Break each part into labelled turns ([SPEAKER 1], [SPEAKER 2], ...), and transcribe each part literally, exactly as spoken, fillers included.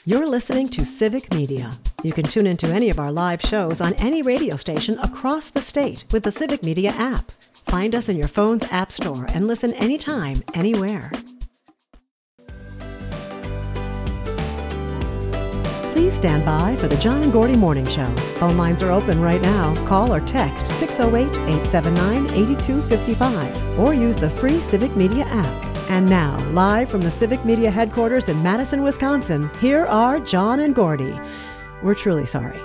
[SPEAKER 1] You're listening to Civic Media. You can tune into any of our live shows on any radio station across the state with the Civic Media app. Find us in your phone's app store and listen anytime, anywhere. Please stand by for the John and Gordy Morning Show. Phone lines are open right now. Call or text six oh eight, eight seven nine, eight two five five or use the free Civic Media app. And now, live from the Civic Media headquarters in Madison, Wisconsin, here are John and Gordy. We're truly sorry.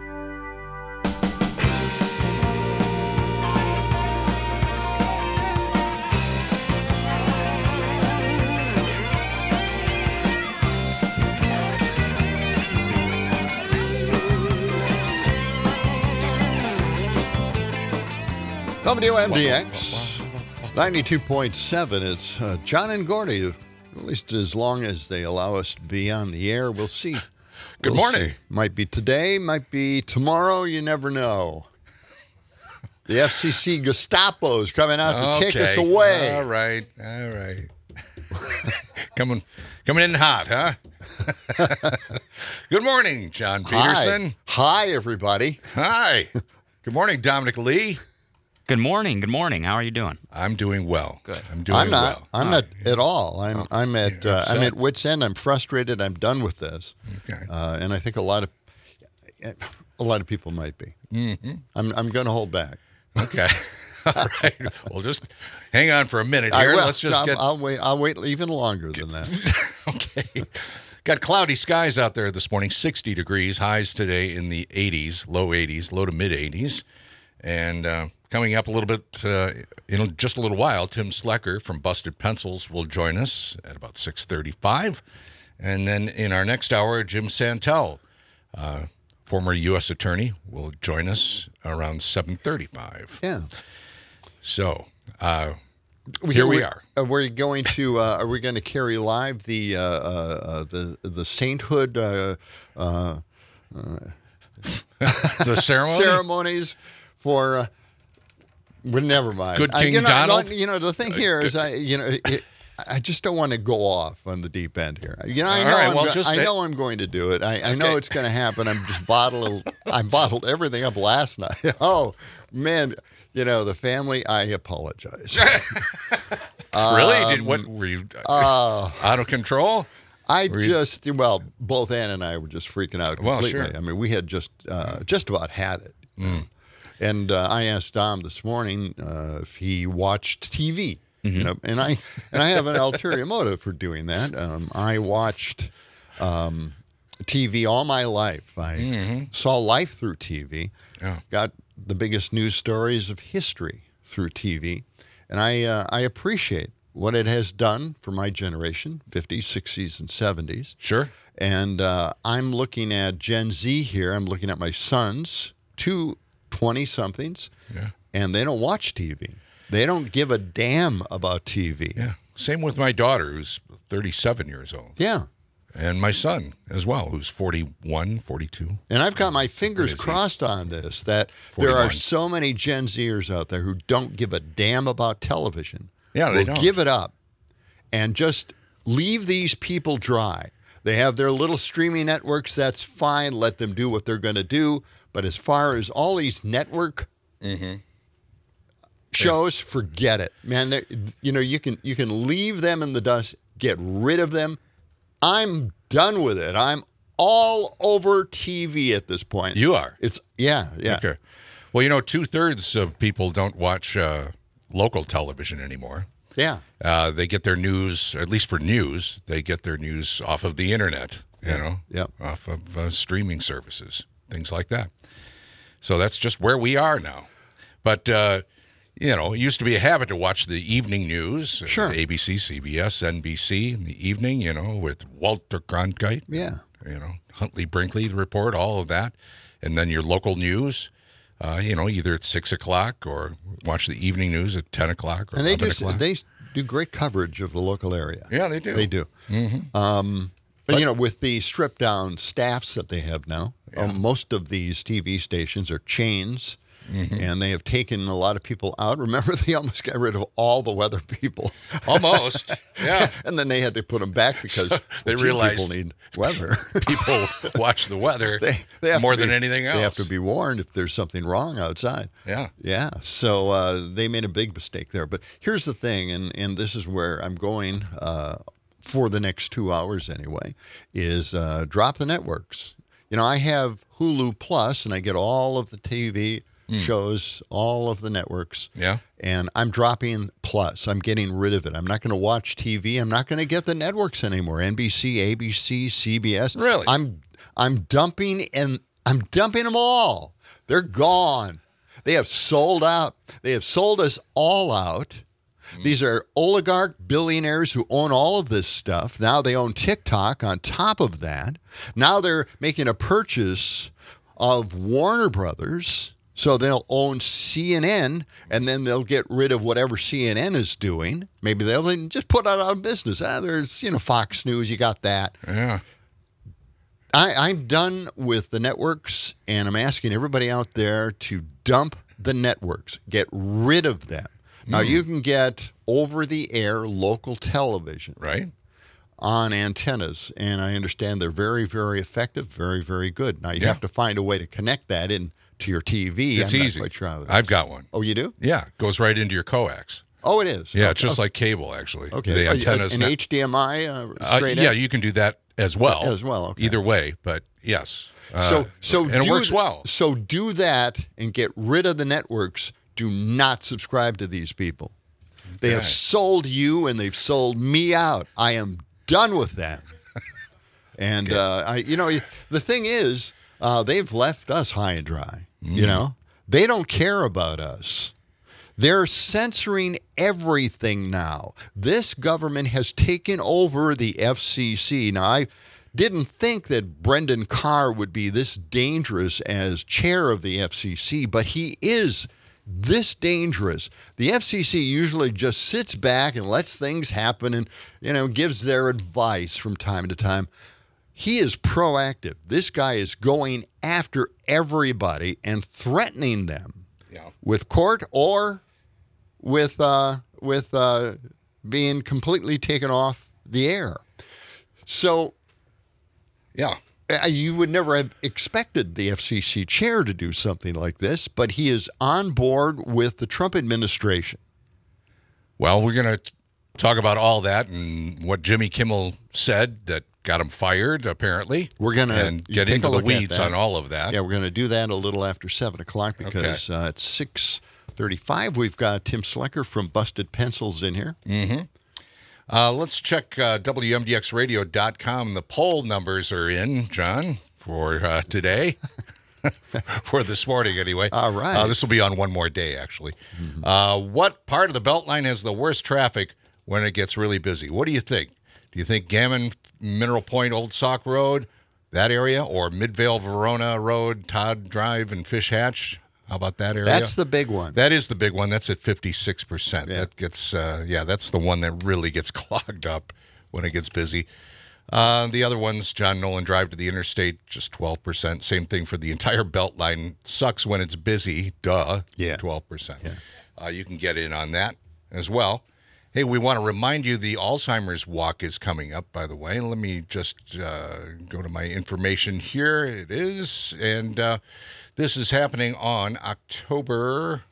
[SPEAKER 2] W M D X ninety-two point seven. It's uh, John and Gordy, at least as long as they allow us to be on the air. We'll see.
[SPEAKER 3] Good
[SPEAKER 2] we'll
[SPEAKER 3] morning.
[SPEAKER 2] See. Might be today, might be tomorrow. You never know. The F C C Gestapo's coming out to
[SPEAKER 3] okay.
[SPEAKER 2] take us away.
[SPEAKER 3] All right, all right. coming, coming in hot, huh? Good morning, John Peterson.
[SPEAKER 2] Hi, Hi everybody.
[SPEAKER 3] Hi. Good morning, Dominic Lee.
[SPEAKER 4] Good morning. Good morning. How are you doing?
[SPEAKER 3] I'm doing well.
[SPEAKER 4] Good.
[SPEAKER 3] I'm doing
[SPEAKER 2] I'm not.
[SPEAKER 3] well.
[SPEAKER 2] I'm
[SPEAKER 3] oh,
[SPEAKER 2] not at all. I'm.
[SPEAKER 3] Oh,
[SPEAKER 2] I'm at. Uh, I'm at wit's end. I'm frustrated. I'm done with this.
[SPEAKER 3] Okay.
[SPEAKER 2] Uh, and I think a lot of, a lot of people might be.
[SPEAKER 3] Mm-hmm.
[SPEAKER 2] I'm. I'm going to hold back.
[SPEAKER 3] Okay. All right. Well, just hang on for a minute
[SPEAKER 2] I
[SPEAKER 3] here.
[SPEAKER 2] will.
[SPEAKER 3] Let's just
[SPEAKER 2] I'll,
[SPEAKER 3] get.
[SPEAKER 2] I'll wait. I'll wait even longer than that.
[SPEAKER 3] Okay. Got cloudy skies out there this morning. sixty degrees. Highs today in the eighties, low eighties, low to mid eighties, and. Uh, Coming up a little bit uh, in just a little while, Tim Slecker from Busted Pencils will join us at about six thirty-five. And then in our next hour, Jim Santel, uh, former U S attorney, will join us around seven thirty-five.
[SPEAKER 2] Yeah.
[SPEAKER 3] So uh, here we are.
[SPEAKER 2] Are we going to? Uh, are we going to carry live the uh, uh, the the sainthood uh, uh, uh,
[SPEAKER 3] the ceremony?
[SPEAKER 2] ceremonies for? Uh, Well, never mind.
[SPEAKER 3] Good King
[SPEAKER 2] I, you know,
[SPEAKER 3] Donald?
[SPEAKER 2] You know, the thing here is, I, you know, it, I just don't want to go off on the deep end here. You know, I
[SPEAKER 3] All
[SPEAKER 2] know,
[SPEAKER 3] right,
[SPEAKER 2] I'm,
[SPEAKER 3] well,
[SPEAKER 2] go-
[SPEAKER 3] just
[SPEAKER 2] I
[SPEAKER 3] it-
[SPEAKER 2] know I'm going to do it. I, I know
[SPEAKER 3] Okay.
[SPEAKER 2] it's going to happen. I'm just bottled. I bottled everything up last night. Oh man, you know, the family. I apologize.
[SPEAKER 3] Really? Did what were you uh, out of control?
[SPEAKER 2] I
[SPEAKER 3] Were you-
[SPEAKER 2] just well, both Ann and I were just freaking out
[SPEAKER 3] Well,
[SPEAKER 2] completely.
[SPEAKER 3] sure.
[SPEAKER 2] I mean, we had just uh, just about had it.
[SPEAKER 3] Mm.
[SPEAKER 2] And uh, I asked Dom this morning uh, if he watched T V.
[SPEAKER 3] Mm-hmm.
[SPEAKER 2] You know, and I and I have an ulterior motive for doing that. Um, I watched um, T V all my life. I
[SPEAKER 3] Mm-hmm.
[SPEAKER 2] saw life through T V.
[SPEAKER 3] Yeah.
[SPEAKER 2] Got the biggest news stories of history through T V, and I uh, I appreciate what it has done for my generation, fifties, sixties, and seventies.
[SPEAKER 3] Sure.
[SPEAKER 2] And uh, I'm looking at Gen Z here. I'm looking at my sons, two twenty-somethings,
[SPEAKER 3] Yeah.
[SPEAKER 2] and they don't watch T V. They don't give a damn about T V.
[SPEAKER 3] Yeah. Same with my daughter, who's thirty-seven years old.
[SPEAKER 2] Yeah.
[SPEAKER 3] And my son as well, who's forty-one, forty-two.
[SPEAKER 2] And I've got my fingers
[SPEAKER 3] What is he?
[SPEAKER 2] crossed on this, that there are
[SPEAKER 3] forty-one.
[SPEAKER 2] so many Gen Zers out there who don't give a damn about television.
[SPEAKER 3] Yeah, they
[SPEAKER 2] will
[SPEAKER 3] don't.
[SPEAKER 2] give it up and just leave these people dry. They have their little streaming networks. That's fine. Let them do what they're going to do. But as far as all these network
[SPEAKER 3] Mm-hmm.
[SPEAKER 2] shows, forget it, man. They- You know, you can you can leave them in the dust, get rid of them. I'm done with it. I'm all over T V at this point.
[SPEAKER 3] You are?
[SPEAKER 2] It's yeah, yeah.
[SPEAKER 3] Okay. Well, you know, two-thirds of people don't watch uh, local television anymore.
[SPEAKER 2] Yeah.
[SPEAKER 3] Uh, they get their news, at least for news, they get their news off of the internet, you know,
[SPEAKER 2] Yep.
[SPEAKER 3] off of uh, streaming services, things like that. So that's just where we are now. But, uh, you know, it used to be a habit to watch the evening news. uh,
[SPEAKER 2] Sure.
[SPEAKER 3] A B C, C B S, N B C in the evening, you know, with Walter Cronkite,
[SPEAKER 2] Yeah.
[SPEAKER 3] you know, Huntley Brinkley, the report, all of that. And then your local news. Uh, you know, either at six o'clock or watch the evening news at ten o'clock or
[SPEAKER 2] And they
[SPEAKER 3] eleven
[SPEAKER 2] do
[SPEAKER 3] o'clock.
[SPEAKER 2] they do great coverage of the local area.
[SPEAKER 3] Yeah, they do.
[SPEAKER 2] They do.
[SPEAKER 3] Mm-hmm.
[SPEAKER 2] Um, but, you know, with the stripped down staffs that they have now,
[SPEAKER 3] Yeah.
[SPEAKER 2] um, most of these T V stations are chains. Mm-hmm. And they have taken a lot of people out. Remember, they almost got rid of all the weather people.
[SPEAKER 3] Almost, yeah.
[SPEAKER 2] And then they had to put them back because
[SPEAKER 3] So they
[SPEAKER 2] well,
[SPEAKER 3] realized
[SPEAKER 2] people need weather.
[SPEAKER 3] People watch the weather
[SPEAKER 2] they, they have
[SPEAKER 3] more
[SPEAKER 2] to be,
[SPEAKER 3] than anything else.
[SPEAKER 2] They have to be warned if there's something wrong outside.
[SPEAKER 3] Yeah.
[SPEAKER 2] Yeah. So uh, they made a big mistake there. But here's the thing, and, and this is where I'm going uh, for the next two hours anyway, is uh, drop the networks. You know, I have Hulu Plus, and I get all of the T V mm. shows, all of the networks.
[SPEAKER 3] Yeah.
[SPEAKER 2] And I'm dropping Plus. I'm getting rid of it. I'm not going to watch T V. I'm not going to get the networks anymore. N B C, A B C, C B S.
[SPEAKER 3] Really?
[SPEAKER 2] I'm I'm dumping and I'm dumping them all. They're gone. They have sold out. They have sold us all out. These are oligarch billionaires who own all of this stuff. Now they own TikTok on top of that. Now they're making a purchase of Warner Brothers, so they'll own C N N, and then they'll get rid of whatever C N N is doing. Maybe they'll just put it out of business. Ah, there's, you know, Fox News, you got that.
[SPEAKER 3] Yeah.
[SPEAKER 2] I, I'm done with the networks, and I'm asking everybody out there to dump the networks. Get rid of them. Now, mm. you can get over-the-air local television
[SPEAKER 3] right
[SPEAKER 2] on antennas, and I understand they're very, very effective, very, very good. Now, you
[SPEAKER 3] yeah.
[SPEAKER 2] have to find a way to connect that in to your T V.
[SPEAKER 3] It's
[SPEAKER 2] I'm
[SPEAKER 3] easy.
[SPEAKER 2] Not quite sure how it is.
[SPEAKER 3] I've got one.
[SPEAKER 2] Oh, you do?
[SPEAKER 3] Yeah, it goes right into your coax.
[SPEAKER 2] Oh, it is?
[SPEAKER 3] Yeah,
[SPEAKER 2] okay.
[SPEAKER 3] it's just like cable, actually.
[SPEAKER 2] Okay.
[SPEAKER 3] The antennas.
[SPEAKER 2] An
[SPEAKER 3] not,
[SPEAKER 2] H D M I uh,
[SPEAKER 3] uh,
[SPEAKER 2] straight
[SPEAKER 3] Yeah,
[SPEAKER 2] in?
[SPEAKER 3] you can do that as well.
[SPEAKER 2] As well, okay.
[SPEAKER 3] Either way, but yes. Uh,
[SPEAKER 2] So, so
[SPEAKER 3] and it
[SPEAKER 2] do
[SPEAKER 3] works
[SPEAKER 2] th-
[SPEAKER 3] well.
[SPEAKER 2] So do that and get rid of the networks. Do not subscribe to these people. They
[SPEAKER 3] Okay.
[SPEAKER 2] have sold you and they've sold me out. I am done with them. And
[SPEAKER 3] Okay.
[SPEAKER 2] uh, I, you know, the thing is, uh, they've left us high and dry.
[SPEAKER 3] Mm.
[SPEAKER 2] You know, they don't care about us. They're censoring everything now. This government has taken over the F C C. Now, I didn't think that Brendan Carr would be this dangerous as chair of the F C C, but he is this dangerous. The F C C usually just sits back and lets things happen and, you know, gives their advice from time to time. He is proactive. This guy is going after everybody and threatening them
[SPEAKER 3] Yeah.
[SPEAKER 2] with court or with uh, with uh, being completely taken off the air. So
[SPEAKER 3] Yeah.
[SPEAKER 2] uh, you would never have expected the F C C chair to do something like this, but he is on board with the Trump administration.
[SPEAKER 3] Well, we're going to talk about all that and what Jimmy Kimmel said that got him fired, apparently.
[SPEAKER 2] We're going to
[SPEAKER 3] and get into the weeds on all of that.
[SPEAKER 2] Yeah, we're going to do that a little after seven o'clock because
[SPEAKER 3] Okay.
[SPEAKER 2] uh, it's six thirty-five. We've got Tim Slecker from Busted Pencils in here.
[SPEAKER 3] Mm-hmm. Uh, let's check uh, W M D X radio dot com. The poll numbers are in, John, for uh, today. For this morning, anyway.
[SPEAKER 2] All right.
[SPEAKER 3] Uh, this will be on one more day, actually. Mm-hmm. Uh, what part of the Beltline has the worst traffic when it gets really busy? What do you think? Do you think Gammon, Mineral Point, Old Sauk Road, that area, or Midvale, Verona Road, Todd Drive, and Fish Hatch? How about that area?
[SPEAKER 2] That's the big one.
[SPEAKER 3] That is the big one. That's at fifty-six percent.
[SPEAKER 2] Yeah.
[SPEAKER 3] That gets, uh, yeah, that's the one that really gets clogged up when it gets busy. Uh, the other ones, John Nolan Drive to the interstate, just twelve percent. Same thing for the entire Beltline. Sucks when it's busy. Duh.
[SPEAKER 2] Yeah.
[SPEAKER 3] twelve percent.
[SPEAKER 2] Yeah.
[SPEAKER 3] Uh, you can get in on that as well. Hey, we want to remind you the Alzheimer's Walk is coming up, by the way. Let me just uh, go to my information here. It is. And uh, this is happening on October.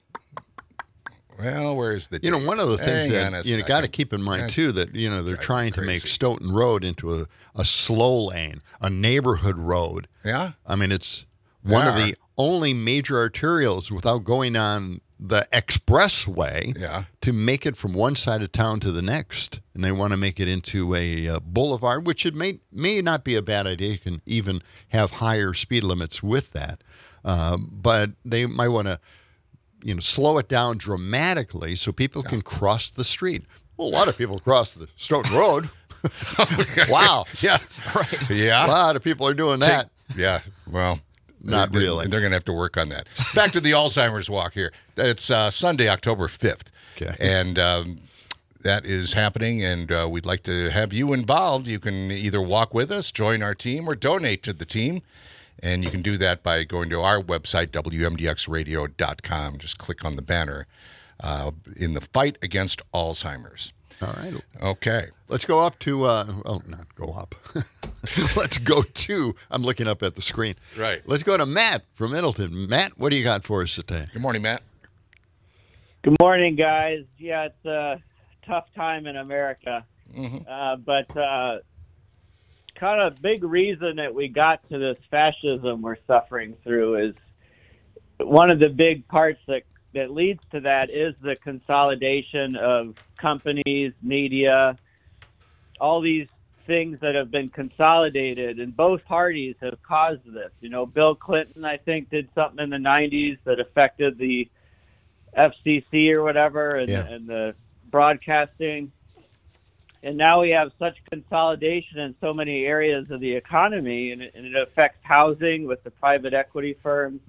[SPEAKER 3] Well, where's the date?
[SPEAKER 2] You know, one of the things
[SPEAKER 3] Hang on
[SPEAKER 2] that
[SPEAKER 3] a
[SPEAKER 2] you got to
[SPEAKER 3] second.
[SPEAKER 2] keep in mind,
[SPEAKER 3] That's
[SPEAKER 2] too, that, you know, they're
[SPEAKER 3] driving
[SPEAKER 2] trying to make
[SPEAKER 3] crazy.
[SPEAKER 2] Stoughton Road into a, a slow lane, a neighborhood road.
[SPEAKER 3] Yeah?
[SPEAKER 2] I mean, it's one of
[SPEAKER 3] Yeah.
[SPEAKER 2] the only major arterials without going on the expressway
[SPEAKER 3] Yeah.
[SPEAKER 2] to make it from one side of town to the next. And they want to make it into a uh, boulevard, which it may, may not be a bad idea. You can even have higher speed limits with that. Uh, but they might want to, you know, slow it down dramatically so people can cross the street. Well, a lot of people cross the Stoughton Road. Wow.
[SPEAKER 3] Yeah. Right. Yeah.
[SPEAKER 2] A lot of people are doing that.
[SPEAKER 3] Yeah. Well,
[SPEAKER 2] Not
[SPEAKER 3] they-
[SPEAKER 2] really.
[SPEAKER 3] They're going to have to work on that. Back to the Alzheimer's Walk here. It's uh, Sunday, October fifth.
[SPEAKER 2] Okay.
[SPEAKER 3] And um, that is happening, and uh, we'd like to have you involved. You can either walk with us, join our team, or donate to the team. And you can do that by going to our website, W M D X radio dot com. Just click on the banner uh, in the fight against Alzheimer's.
[SPEAKER 2] All right.
[SPEAKER 3] Okay.
[SPEAKER 2] Let's go up to, uh, oh, not go up. Let's go to, I'm looking up at the screen.
[SPEAKER 3] Right.
[SPEAKER 2] Let's go to Matt from Middleton. Matt, what do you got for us today?
[SPEAKER 3] Good morning, Matt.
[SPEAKER 5] Good morning, guys. Yeah, it's a tough time in America. Mm-hmm. Uh, but uh, kind of big reason that we got to this fascism we're suffering through is one of the big parts that, that leads to that is the consolidation of companies, media, all these things that have been consolidated, and both parties have caused this. You know, Bill Clinton, I think, did something in the nineties that affected the F C C or whatever and,
[SPEAKER 2] yeah.
[SPEAKER 5] and the broadcasting. And now we have such consolidation in so many areas of the economy, and it, and it affects housing with the private equity firms.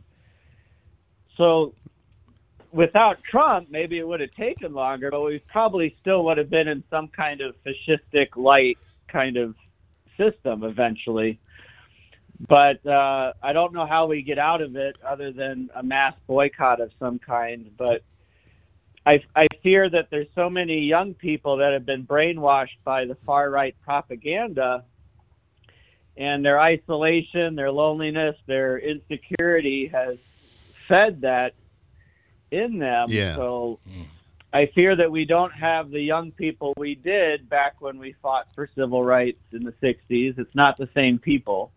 [SPEAKER 5] So without Trump, maybe it would have taken longer, but we probably still would have been in some kind of fascistic light kind of system eventually. But uh, I don't know how we get out of it other than a mass boycott of some kind. But I, I fear that there's so many young people that have been brainwashed by the far-right propaganda, and their isolation, their loneliness, their insecurity has fed that in them.
[SPEAKER 2] Yeah.
[SPEAKER 5] So I fear that we don't have the young people we did back when we fought for civil rights in the sixties. It's not the same people.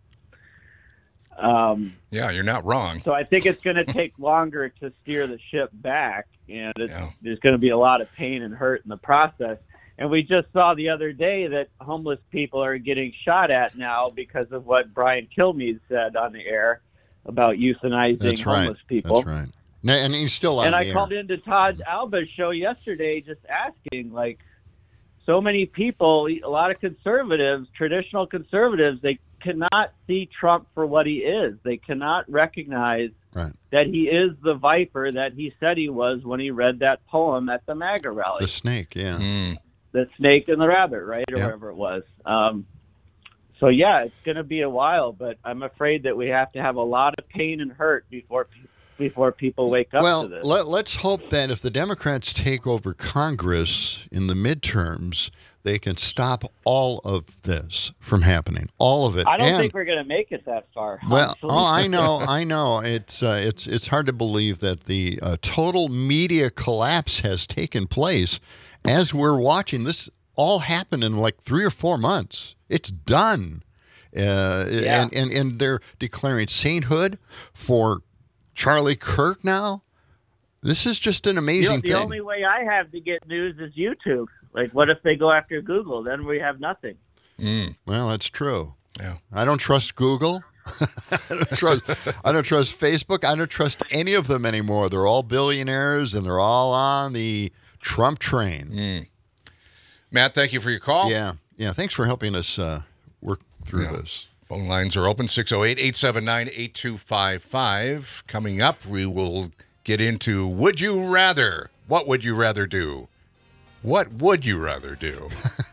[SPEAKER 5] Um,
[SPEAKER 3] yeah, you're not wrong.
[SPEAKER 5] So I think it's going to take longer to steer the ship back, and it's,
[SPEAKER 3] Yeah.
[SPEAKER 5] there's going to be a lot of pain and hurt in the process. And we just saw the other day that homeless people are getting shot at now because of what Brian Kilmeade said on the air about euthanizing
[SPEAKER 2] That's
[SPEAKER 5] homeless
[SPEAKER 2] right.
[SPEAKER 5] people.
[SPEAKER 2] That's right. No, and he's still on
[SPEAKER 5] And
[SPEAKER 2] the
[SPEAKER 5] I
[SPEAKER 2] air.
[SPEAKER 5] called into Todd Alba's show yesterday just asking, like, so many people, a lot of conservatives, traditional conservatives, they cannot see Trump for what he is. They cannot recognize
[SPEAKER 2] Right.
[SPEAKER 5] that he is the viper that he said he was when he read that poem at the MAGA rally.
[SPEAKER 2] The snake, yeah.
[SPEAKER 3] Mm.
[SPEAKER 5] The snake and the rabbit, right? Or
[SPEAKER 2] Yeah.
[SPEAKER 5] whatever it was. Um, so, yeah, it's going to be a while, but I'm afraid that we have to have a lot of pain and hurt before before people wake up
[SPEAKER 2] Well,
[SPEAKER 5] to this.
[SPEAKER 2] let, let's hope that if the Democrats take over Congress in the midterms, they can stop all of this from happening. All of it.
[SPEAKER 5] I don't
[SPEAKER 2] and,
[SPEAKER 5] think we're going to make it that far.
[SPEAKER 2] Well,
[SPEAKER 5] honestly.
[SPEAKER 2] oh, I know, I know. It's uh, it's it's hard to believe that the uh, total media collapse has taken place as we're watching this all happen in like three or four months. It's done, uh,
[SPEAKER 5] Yeah.
[SPEAKER 2] and, and and they're declaring sainthood for Charlie Kirk now. This is just an
[SPEAKER 5] You know,
[SPEAKER 2] amazing
[SPEAKER 5] the
[SPEAKER 2] thing.
[SPEAKER 5] only way I have to get news is YouTube. Like, what if they go after Google? Then we have nothing.
[SPEAKER 3] Mm.
[SPEAKER 2] Well, that's true.
[SPEAKER 3] Yeah.
[SPEAKER 2] I don't trust Google. I don't trust. I don't trust Facebook. I don't trust any of them anymore. They're all billionaires, and they're all on the Trump train.
[SPEAKER 3] Mm. Matt, thank you for your call.
[SPEAKER 2] Yeah, yeah. Thanks for helping us uh, work through
[SPEAKER 3] Yeah.
[SPEAKER 2] this.
[SPEAKER 3] Phone lines are open, six oh eight, eight seven nine, eight two five five. Coming up, we will get into Would You Rather? What would you rather do? What would you rather do?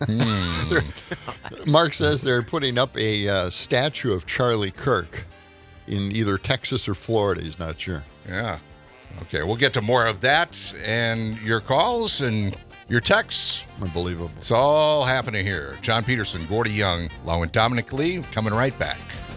[SPEAKER 2] Mark says they're putting up a uh, statue of Charlie Kirk in either Texas or Florida. He's not sure.
[SPEAKER 3] Yeah. Okay, we'll get to more of that and your calls and your texts.
[SPEAKER 2] Unbelievable.
[SPEAKER 3] It's all happening here. John Peterson, Gordy Young, along with Dominic Lee, coming right back.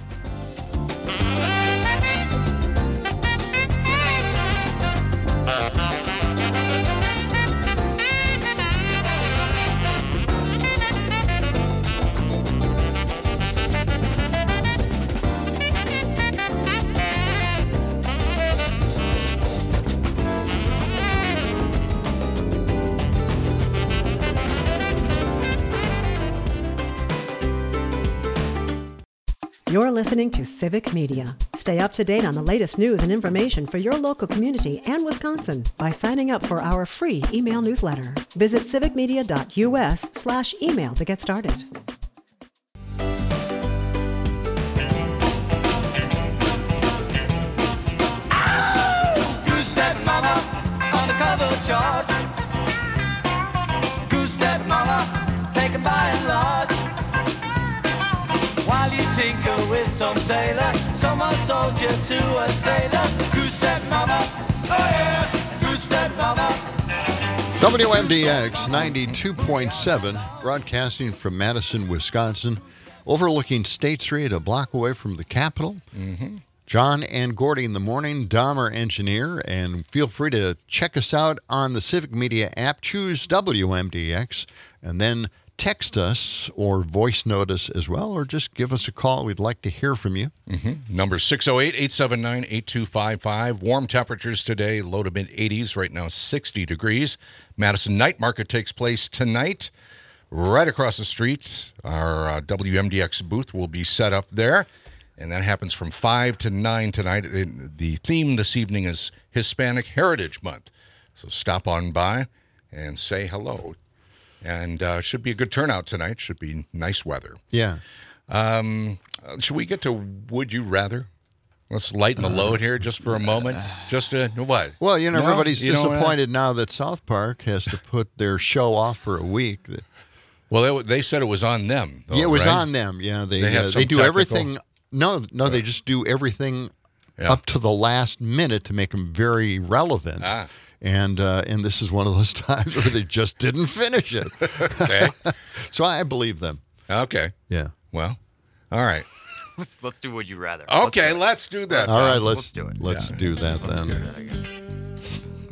[SPEAKER 1] You're listening to Civic Media. Stay up to date on the latest news and information for your local community and Wisconsin by signing up for our free email newsletter. Visit civicmedia.us slash email to get started.
[SPEAKER 6] Goose step mama on the cover charge. Goose step mama taken by and large. While you tinker with some tailor, some a soldier to a sailor. Goose step mama, oh yeah, goose step mama.
[SPEAKER 2] W M D X ninety-two point seven, broadcasting from Madison, Wisconsin, overlooking State Street, a block away from the Capitol. Mm-hmm. John and Gordy in the morning, Dahmer engineer, and feel free to check us out on the Civic Media app. Choose W M D X, and then text us or voice note us as well, or just give us a call. We'd like to hear from you.
[SPEAKER 3] Mm-hmm. Number six oh eight, eight seven nine, eight two five five. Warm temperatures today, low to mid eighties. Right now, sixty degrees. Madison Night Market takes place tonight. Right across the street, our uh, W M D X booth will be set up there. And that happens from five to nine tonight. The theme this evening is Hispanic Heritage Month. So stop on by and say hello. And uh, should be a good turnout tonight. Should be nice weather.
[SPEAKER 2] Yeah.
[SPEAKER 3] Um, uh, should we get to Would You Rather? Let's lighten the load here just for a moment. Just to, what?
[SPEAKER 2] Well, you know,
[SPEAKER 3] No?
[SPEAKER 2] everybody's
[SPEAKER 3] You know what?
[SPEAKER 2] disappointed now that South Park has to put their show off for a week.
[SPEAKER 3] Well, they, they said it was on them. Though,
[SPEAKER 2] yeah, it was
[SPEAKER 3] right?
[SPEAKER 2] on them. Yeah, they
[SPEAKER 3] They had
[SPEAKER 2] uh,
[SPEAKER 3] some
[SPEAKER 2] they do
[SPEAKER 3] technical-
[SPEAKER 2] everything. No, no, they just do everything
[SPEAKER 3] Yeah.
[SPEAKER 2] up to the last minute to make them very relevant.
[SPEAKER 3] Ah.
[SPEAKER 2] And uh, and this is one of those times where they just didn't finish it.
[SPEAKER 3] Okay.
[SPEAKER 2] So I believe them.
[SPEAKER 3] Okay.
[SPEAKER 2] Yeah.
[SPEAKER 3] Well, all right.
[SPEAKER 4] Let's let's do Would You Rather.
[SPEAKER 3] Okay,
[SPEAKER 4] Let's
[SPEAKER 3] let's do that.
[SPEAKER 2] All
[SPEAKER 3] then.
[SPEAKER 2] right, let's
[SPEAKER 4] Let's do it.
[SPEAKER 2] Let's
[SPEAKER 3] Yeah.
[SPEAKER 2] do that then.
[SPEAKER 4] do that again.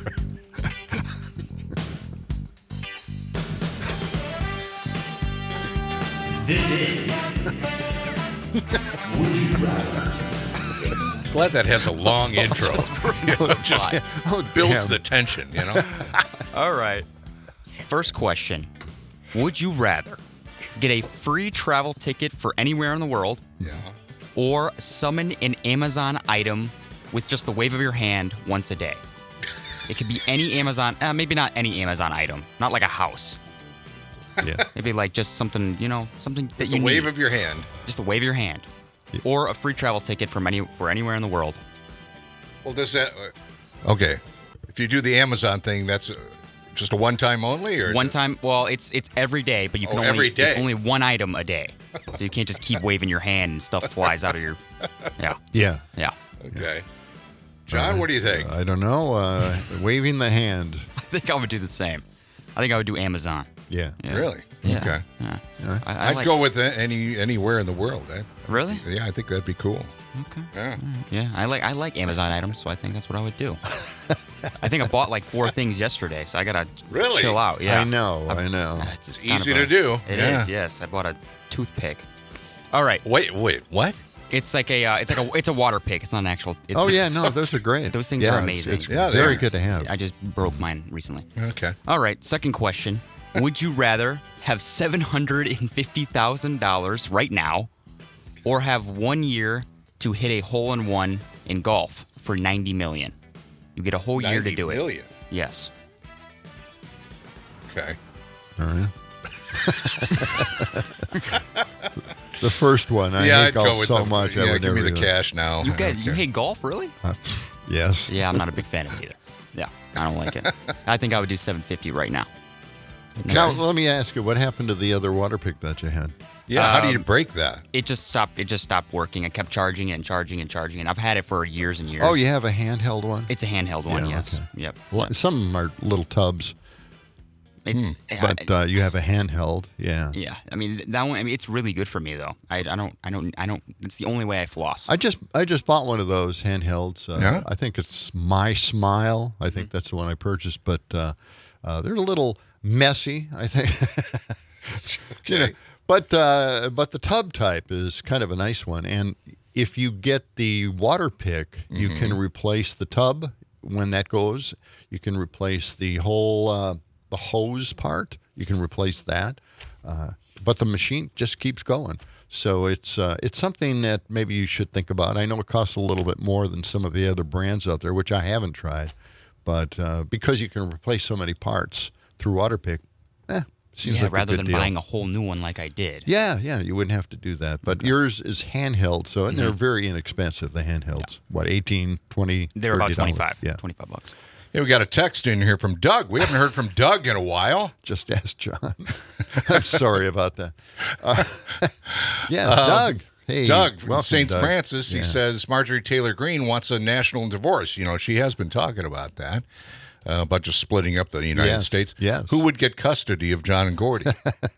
[SPEAKER 3] Glad that has a long intro. You know, just
[SPEAKER 2] Oh,
[SPEAKER 3] builds
[SPEAKER 2] damn.
[SPEAKER 3] the tension, you know?
[SPEAKER 4] All right. First question. Would you rather get a free travel ticket for anywhere in the world
[SPEAKER 3] Yeah.
[SPEAKER 4] or summon an Amazon item with just the wave of your hand once a day? It could be any Amazon, uh, maybe not any Amazon item, not like a house.
[SPEAKER 2] Yeah.
[SPEAKER 4] Maybe like just something, you know, something that
[SPEAKER 3] The
[SPEAKER 4] you
[SPEAKER 3] wave
[SPEAKER 4] need.
[SPEAKER 3] of your hand.
[SPEAKER 4] Just the wave of your hand. Or a free travel ticket from any for anywhere in the world.
[SPEAKER 3] Well, does that... uh, Okay. If you do the Amazon thing, that's uh, just a one-time only? or
[SPEAKER 4] One time, well, it's it's every day, but you can
[SPEAKER 3] Oh,
[SPEAKER 4] only
[SPEAKER 3] every day.
[SPEAKER 4] it's only one item a day, so you can't just keep waving your hand and stuff flies out of your. Yeah,
[SPEAKER 2] Yeah.
[SPEAKER 4] yeah.
[SPEAKER 3] Okay. John, what do you think?
[SPEAKER 2] I don't know. Uh, waving the hand.
[SPEAKER 4] I think I would do the same. I think I would do Amazon.
[SPEAKER 2] Yeah.
[SPEAKER 4] Yeah.
[SPEAKER 3] Really?
[SPEAKER 4] Yeah.
[SPEAKER 3] Okay.
[SPEAKER 4] Yeah.
[SPEAKER 2] Yeah.
[SPEAKER 4] I, I
[SPEAKER 3] I'd
[SPEAKER 4] like,
[SPEAKER 3] go with a- any anywhere in the world. I,
[SPEAKER 4] Really?
[SPEAKER 3] yeah, I think that'd be cool.
[SPEAKER 4] Okay.
[SPEAKER 3] Yeah.
[SPEAKER 4] Yeah, I like I like Amazon items, so I think that's what I would do. I think I bought like four things yesterday, so I gotta
[SPEAKER 3] Really?
[SPEAKER 4] chill out. Yeah,
[SPEAKER 2] I know. I know.
[SPEAKER 4] It's,
[SPEAKER 3] It's
[SPEAKER 4] kind
[SPEAKER 3] easy
[SPEAKER 4] of
[SPEAKER 3] to
[SPEAKER 4] a-
[SPEAKER 3] do.
[SPEAKER 4] It is.
[SPEAKER 3] Yeah.
[SPEAKER 4] Yes, I bought a toothpick. All right,
[SPEAKER 3] Wait, wait, what?
[SPEAKER 4] it's like a uh, it's like a it's a water pick. It's not an actual. It's
[SPEAKER 2] Oh yeah, no, those are great.
[SPEAKER 4] Those things
[SPEAKER 2] Yeah,
[SPEAKER 4] are
[SPEAKER 2] it's-
[SPEAKER 4] amazing.
[SPEAKER 2] It's,
[SPEAKER 3] Yeah, they
[SPEAKER 2] very
[SPEAKER 3] are.
[SPEAKER 2] good to have.
[SPEAKER 4] I just broke mine recently.
[SPEAKER 3] Okay.
[SPEAKER 4] All right, second question. Would you rather have seven hundred fifty thousand dollars right now or have one year to hit a hole in one in golf for ninety million dollars? You get a whole year to
[SPEAKER 3] ninety
[SPEAKER 4] do it.
[SPEAKER 3] million.
[SPEAKER 4] Yes.
[SPEAKER 3] Okay.
[SPEAKER 2] All right. The first one, I
[SPEAKER 3] yeah,
[SPEAKER 2] hate
[SPEAKER 3] I'd
[SPEAKER 2] golf
[SPEAKER 3] go with
[SPEAKER 2] so
[SPEAKER 3] the,
[SPEAKER 2] much.
[SPEAKER 3] Yeah,
[SPEAKER 2] I would
[SPEAKER 3] give me
[SPEAKER 2] never
[SPEAKER 3] the
[SPEAKER 2] do it.
[SPEAKER 3] cash now.
[SPEAKER 4] You guys, you
[SPEAKER 3] Okay.
[SPEAKER 4] hate golf, really?
[SPEAKER 2] Uh, yes.
[SPEAKER 4] Yeah, I'm not a big fan of it either. Yeah, I don't like it. I think I would do seven fifty right now.
[SPEAKER 2] Now, let me ask you, what happened to the other water pick that you had?
[SPEAKER 3] Yeah, how do you
[SPEAKER 4] Um,
[SPEAKER 3] break that?
[SPEAKER 4] It just stopped. It just stopped working. I kept charging it and charging and charging, and I've had it for years and years.
[SPEAKER 2] Oh, you have a handheld one?
[SPEAKER 4] It's a handheld one.
[SPEAKER 2] Yeah,
[SPEAKER 4] Yes.
[SPEAKER 2] okay.
[SPEAKER 4] Yep.
[SPEAKER 2] Well, some of them are little tubs,
[SPEAKER 4] It's.
[SPEAKER 2] but uh, you have a handheld. Yeah.
[SPEAKER 4] Yeah, I mean that one. I mean, it's really good for me though. I, I don't. I don't. I don't. It's the only way I floss.
[SPEAKER 2] I just I just bought one of those handhelds. Uh,
[SPEAKER 3] Yeah?
[SPEAKER 2] I think it's My Smile. I think that's the one I purchased, but uh, uh, they're a little messy, I think. You know,
[SPEAKER 3] Okay.
[SPEAKER 2] but uh, but the tub type is kind of a nice one, and if you get the water pick, you can replace the tub when that goes. You can replace the whole uh, the hose part. You can replace that, uh, but the machine just keeps going. So it's uh, it's something that maybe you should think about. I know it costs a little bit more than some of the other brands out there, which I haven't tried, but uh, because you can replace so many parts through water pick, eh, seems
[SPEAKER 4] yeah,
[SPEAKER 2] like
[SPEAKER 4] rather
[SPEAKER 2] a good
[SPEAKER 4] than
[SPEAKER 2] deal.
[SPEAKER 4] buying a whole new one like I did.
[SPEAKER 2] Yeah, yeah, you wouldn't have to do that. But yours is handheld, so and they're very inexpensive, the handhelds. What, eighteen, twenty,
[SPEAKER 4] They're about
[SPEAKER 2] thirty dollars?
[SPEAKER 4] twenty-five.
[SPEAKER 2] Yeah,
[SPEAKER 4] twenty-five bucks.
[SPEAKER 3] Hey, we got a text in here from Doug. We haven't heard from Doug in a while.
[SPEAKER 2] just ask John. I'm sorry about that. Uh, yes,
[SPEAKER 3] Um,
[SPEAKER 2] Doug. Hey,
[SPEAKER 3] Doug from
[SPEAKER 2] welcome,
[SPEAKER 3] Saint
[SPEAKER 2] Doug.
[SPEAKER 3] Francis, he
[SPEAKER 2] Yeah.
[SPEAKER 3] says Marjorie Taylor Greene wants a national divorce. You know, she has been talking about that, uh, about just splitting up the United
[SPEAKER 2] Yes,
[SPEAKER 3] States.
[SPEAKER 2] yes.
[SPEAKER 3] Who would get custody of John and Gordy?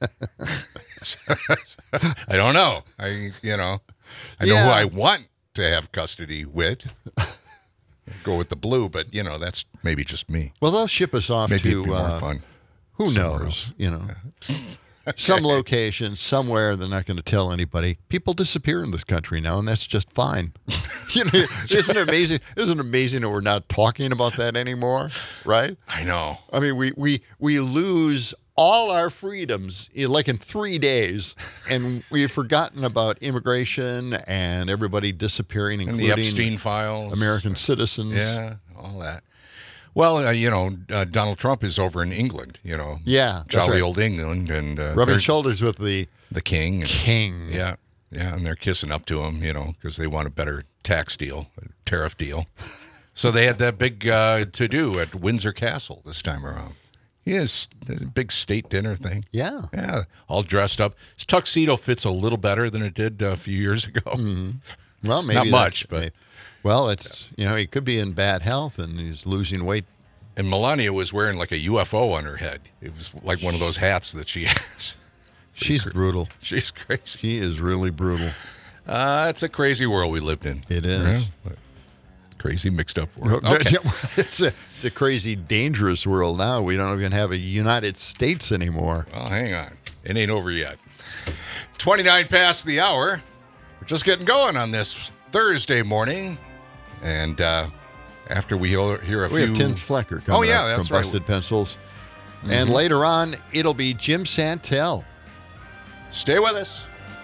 [SPEAKER 3] I don't know. I, you know, I know who
[SPEAKER 2] Yeah.
[SPEAKER 3] I want to have custody with. Go with the blue, but, you know, that's maybe just me.
[SPEAKER 2] Well, they'll ship us off
[SPEAKER 3] Maybe
[SPEAKER 2] to
[SPEAKER 3] it'd be more
[SPEAKER 2] uh,
[SPEAKER 3] fun.
[SPEAKER 2] who
[SPEAKER 3] somewhere
[SPEAKER 2] knows,
[SPEAKER 3] else.
[SPEAKER 2] you know. Some location, somewhere, they're not going to tell anybody. People disappear in this country now, and that's just fine. You know, isn't it amazing? Isn't it amazing that we're not talking about that anymore, right?
[SPEAKER 3] I know.
[SPEAKER 2] I mean, we we we lose all our freedoms in, like in three days, and we've forgotten about immigration and everybody disappearing,
[SPEAKER 3] And
[SPEAKER 2] including
[SPEAKER 3] the Epstein files.
[SPEAKER 2] American citizens.
[SPEAKER 3] Yeah, all that. Well, uh, you know, uh, Donald Trump is over in England, you know.
[SPEAKER 2] Yeah, that's
[SPEAKER 3] Jolly
[SPEAKER 2] right.
[SPEAKER 3] old England. and uh,
[SPEAKER 2] Rubbing
[SPEAKER 3] they're-
[SPEAKER 2] shoulders with the
[SPEAKER 3] the king. and-
[SPEAKER 2] king.
[SPEAKER 3] Yeah, yeah, and they're kissing up to him, you know, because they want a better tax deal, a tariff deal. So they had that big uh, to-do at Windsor Castle this time around. Yes, a big state dinner thing.
[SPEAKER 2] Yeah.
[SPEAKER 3] Yeah, all dressed up. His tuxedo fits a little better than it did uh, a few years ago.
[SPEAKER 2] Mm-hmm. Well, maybe
[SPEAKER 3] Not
[SPEAKER 2] that's-
[SPEAKER 3] much, but-
[SPEAKER 2] may- well, it's you know he could be in bad health and he's losing weight.
[SPEAKER 3] And Melania was wearing like a U F O on her head. It was like one of those hats that she has.
[SPEAKER 2] She's brutal.
[SPEAKER 3] She's crazy.
[SPEAKER 2] She is really brutal.
[SPEAKER 3] Uh, it's a crazy world we lived in.
[SPEAKER 2] It is.
[SPEAKER 3] Yeah. Crazy mixed up world. Okay.
[SPEAKER 2] it's, a, it's a crazy, dangerous world now. We don't even have a United States anymore.
[SPEAKER 3] Well, hang on. It ain't over yet. twenty-nine past the hour. We're just getting going on this Thursday morning. And uh, after we hear a
[SPEAKER 2] We
[SPEAKER 3] few...
[SPEAKER 2] have Tim Flecker coming
[SPEAKER 3] Oh, yeah,
[SPEAKER 2] up
[SPEAKER 3] that's
[SPEAKER 2] from
[SPEAKER 3] right.
[SPEAKER 2] Busted Pencils. And later on, it'll be Jim Santel.
[SPEAKER 3] Stay with us.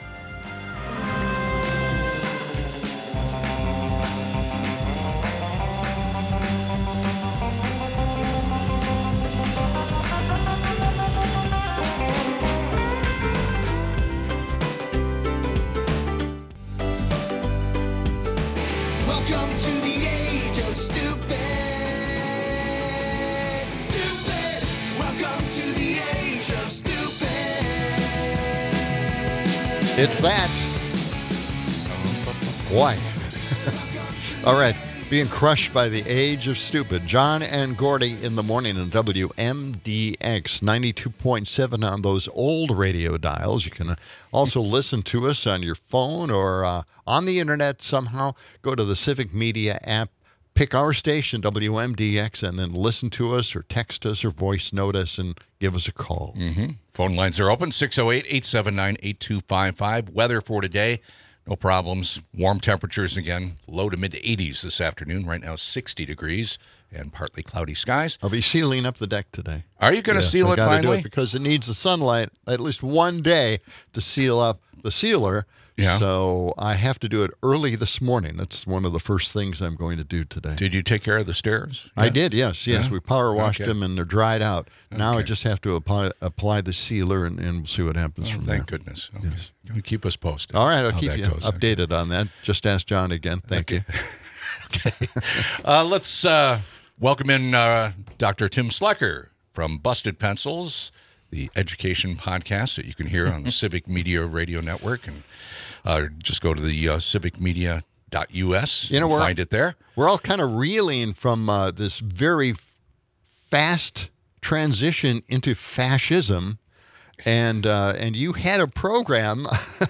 [SPEAKER 6] Welcome to the age of stupid. Stupid. Welcome to the age of stupid.
[SPEAKER 2] It's that. Boy. All right. Being crushed by the age of stupid. John and Gordy in the morning on W M D X ninety-two point seven on those old radio dials. You can also listen to us on your phone or uh, on the internet somehow. Go to the Civic Media app, pick our station, W M D X, and then listen to us or text us or voice note us and give us a call.
[SPEAKER 3] Mm-hmm. Phone lines are open, six oh eight, eight seven nine, eight two five five. Weather for today, no problems. Warm temperatures again, low to mid eighties this afternoon. Right now, sixty degrees and partly cloudy skies.
[SPEAKER 2] I'll be sealing up the deck today.
[SPEAKER 3] Are you going to
[SPEAKER 2] Yes,
[SPEAKER 3] seal
[SPEAKER 2] I
[SPEAKER 3] it
[SPEAKER 2] gotta
[SPEAKER 3] finally?
[SPEAKER 2] do it because it needs the sunlight at least one day to seal up the sealer.
[SPEAKER 3] Yeah.
[SPEAKER 2] So I have to do it early this morning. That's one of the first things I'm going to do today.
[SPEAKER 3] Did you take care of the stairs?
[SPEAKER 2] I
[SPEAKER 3] Yeah?
[SPEAKER 2] did, yes, yes.
[SPEAKER 3] Yeah?
[SPEAKER 2] We power washed
[SPEAKER 3] Okay.
[SPEAKER 2] them and they're dried out. Now I
[SPEAKER 3] Okay.
[SPEAKER 2] just have to apply apply the sealer and, and we'll see what happens
[SPEAKER 3] Oh,
[SPEAKER 2] from
[SPEAKER 3] thank
[SPEAKER 2] there.
[SPEAKER 3] goodness. Okay. You'll keep us posted.
[SPEAKER 2] All right, I'll
[SPEAKER 3] how
[SPEAKER 2] keep
[SPEAKER 3] that
[SPEAKER 2] you
[SPEAKER 3] goes.
[SPEAKER 2] updated on that. Just ask John again. Thank you.
[SPEAKER 3] Uh, let's uh, welcome in uh, Doctor Tim Slecker from Busted Pencils, the education podcast that you can hear on the Civic Media Radio Network. And uh, just go to the uh, civic media dot U S.
[SPEAKER 2] You know,
[SPEAKER 3] and
[SPEAKER 2] we're-
[SPEAKER 3] find it there.
[SPEAKER 2] We're all kind of reeling from uh, this very fast transition into fascism. And uh, and you had a program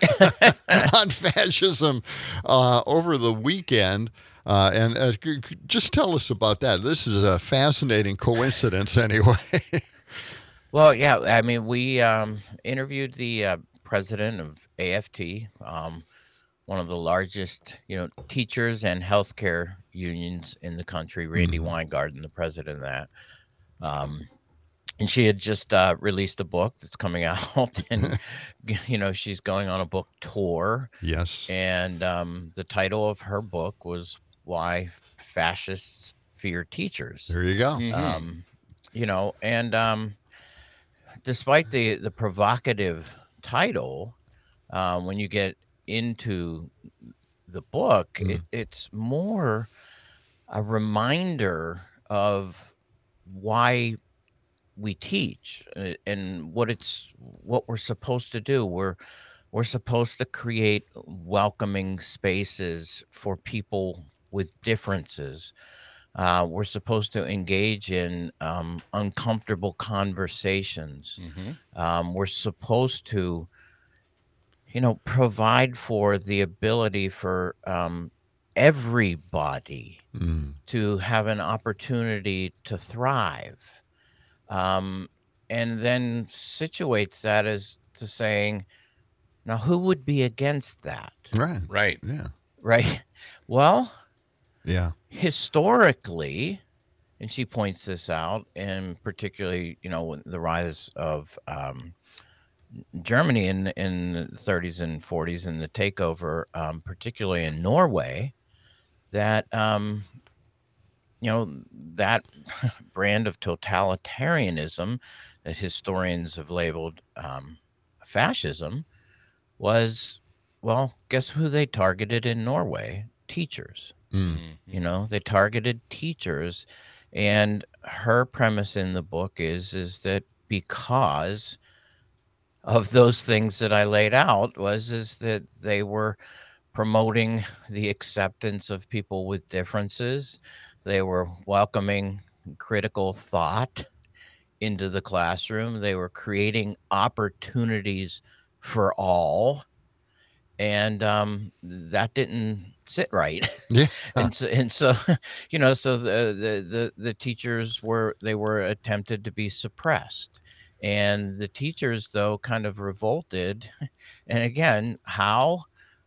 [SPEAKER 2] on fascism uh, over the weekend. Uh, and uh, c- c- just tell us about that. This is a fascinating coincidence anyway.
[SPEAKER 7] Well, yeah, I mean, we um, interviewed the uh, president of A F T, um, one of the largest, you know, teachers and healthcare unions in the country, Randy Weingarten, the president of that. Um, and she had just uh, released a book that's coming out, and you know, she's going on a book tour.
[SPEAKER 2] Yes.
[SPEAKER 7] And um, the title of her book was "Why Fascists Fear Teachers."
[SPEAKER 2] There you go.
[SPEAKER 7] Um, you know, and um, despite the the provocative title, uh, when you get into the book, it, it's more a reminder of why we teach uh, and what it's what we're supposed to do. We're we're supposed to create welcoming spaces for people with differences. Uh, we're supposed to engage in um, uncomfortable conversations. Um, we're supposed to, you know, provide for the ability for um, everybody
[SPEAKER 2] Mm.
[SPEAKER 7] to have an opportunity to thrive. Um, and then situates that as to saying, now who would be against that?
[SPEAKER 2] Right.
[SPEAKER 3] Right.
[SPEAKER 2] Yeah.
[SPEAKER 7] Right? Well,
[SPEAKER 2] Yeah.
[SPEAKER 7] historically, and she points this out, and particularly, you know, the rise of um, Germany in in the thirties and forties and the takeover, um, particularly in Norway, that um, you know that brand of totalitarianism that historians have labeled um, fascism was, well, guess who they targeted in Norway? Teachers.
[SPEAKER 2] Mm.
[SPEAKER 7] You know, they targeted teachers, and her premise in the book is is that because of those things that I laid out was is that they were promoting the acceptance of people with differences. They were welcoming critical thought into the classroom. They were creating opportunities for all, and um, that didn't sit right.
[SPEAKER 2] Yeah.
[SPEAKER 7] and so and so you know so the, the the the teachers were they were attempted to be suppressed, and the teachers though kind of revolted. And again, how